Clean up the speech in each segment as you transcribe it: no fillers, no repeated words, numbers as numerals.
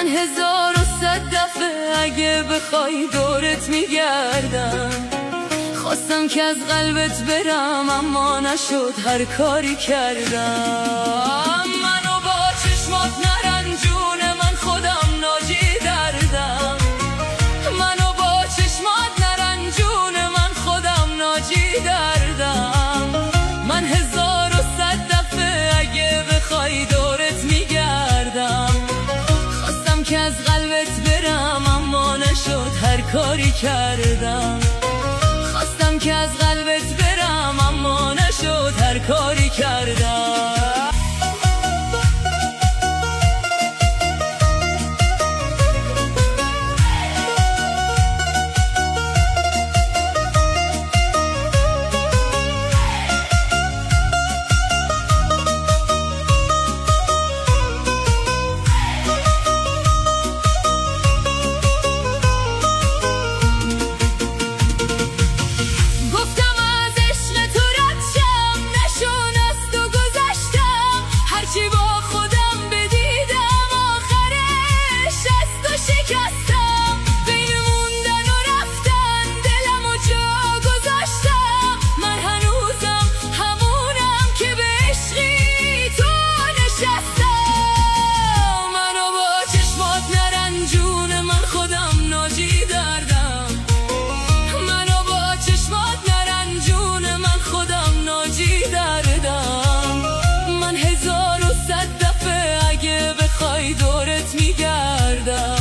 1001 دفعه اگه بخوای دورت میگردم. خواستم که از قلبت برم اما نشد، هر کاری کردم. منو با چشمات نرنجون، من خودم ناجی دردم. منو با چشمات نرنجون، من خودم ناجی دردم. من 1001 دفعه اگه بخوای دورت میگردم. خواستم که از قلبت برم اما نشد، هر کاری کردم. خواستم که از قلبت برم اما نشد، هر کاری کردم.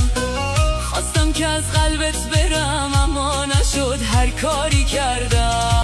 خواستم که از قلبت برم اما نشد، هر کاری کردم.